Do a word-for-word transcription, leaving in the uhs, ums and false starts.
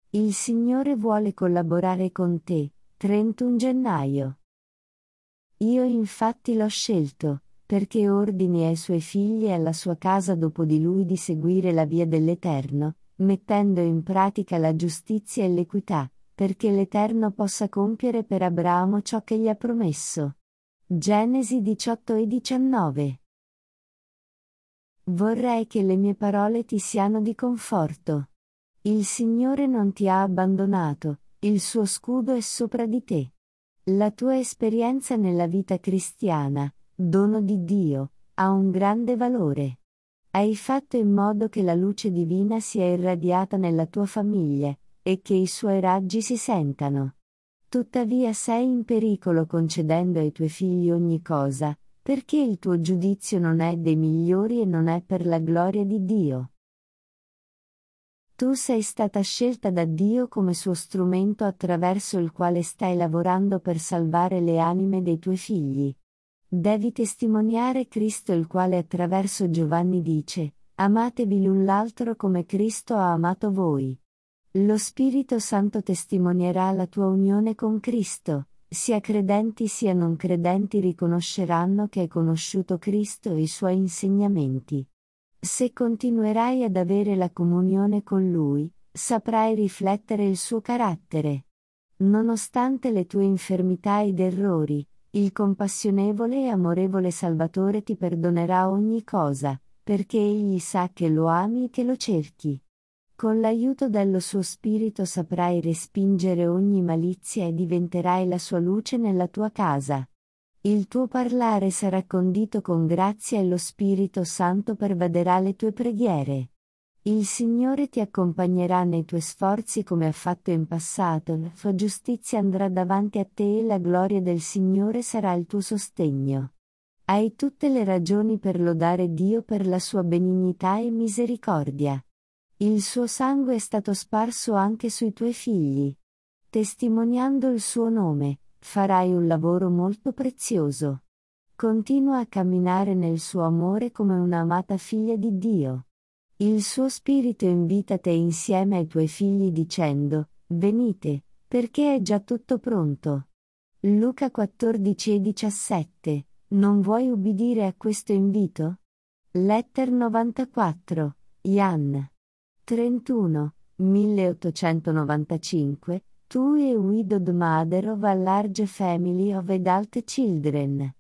Il Signore vuole collaborare con te. trentuno gennaio. Io infatti l'ho scelto, perché ordini ai suoi figli e alla sua casa dopo di lui di seguire la via dell'Eterno, mettendo in pratica la giustizia e l'equità, perché l'Eterno possa compiere per Abramo ciò che gli ha promesso. Genesi diciotto e diciannove. Vorrei che le mie parole ti siano di conforto. Il Signore non ti ha abbandonato, il suo scudo è sopra di te. La tua esperienza nella vita cristiana, dono di Dio, ha un grande valore. Hai fatto in modo che la luce divina sia irradiata nella tua famiglia, e che i suoi raggi si sentano. Tuttavia sei in pericolo concedendo ai tuoi figli ogni cosa, perché il tuo giudizio non è dei migliori e non è per la gloria di Dio. Tu sei stata scelta da Dio come suo strumento attraverso il quale stai lavorando per salvare le anime dei tuoi figli. Devi testimoniare Cristo, il quale attraverso Giovanni dice: amatevi l'un l'altro come Cristo ha amato voi. Lo Spirito Santo testimonierà la tua unione con Cristo, sia credenti sia non credenti riconosceranno che hai conosciuto Cristo e i suoi insegnamenti. Se continuerai ad avere la comunione con Lui, saprai riflettere il suo carattere. Nonostante le tue infermità ed errori, il compassionevole e amorevole Salvatore ti perdonerà ogni cosa, perché Egli sa che lo ami e che lo cerchi. Con l'aiuto dello suo Spirito saprai respingere ogni malizia e diventerai la sua luce nella tua casa. Il tuo parlare sarà condito con grazia e lo Spirito Santo pervaderà le tue preghiere. Il Signore ti accompagnerà nei tuoi sforzi come ha fatto in passato, la sua giustizia andrà davanti a te e la gloria del Signore sarà il tuo sostegno. Hai tutte le ragioni per lodare Dio per la sua benignità e misericordia. Il suo sangue è stato sparso anche sui tuoi figli. Testimoniando il suo nome, farai un lavoro molto prezioso. Continua a camminare nel suo amore come un'amata figlia di Dio. Il suo Spirito invita te insieme ai tuoi figli dicendo: venite, perché è già tutto pronto. Luca quattordici e diciassette. Non vuoi ubbidire a questo invito? Letter novantaquattro, Jan. trentuno, milleottocentonovantacinque, Tu e widowed mother of a large family of adult children.